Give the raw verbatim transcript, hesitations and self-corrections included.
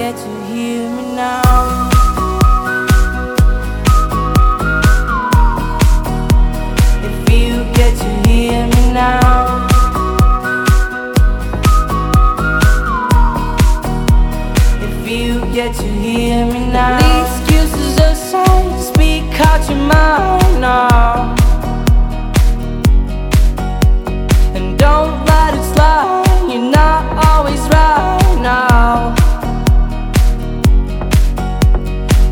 get to hear me now. If you get to hear me now. If you get to hear me now. The excuses aside, speak out your mind now.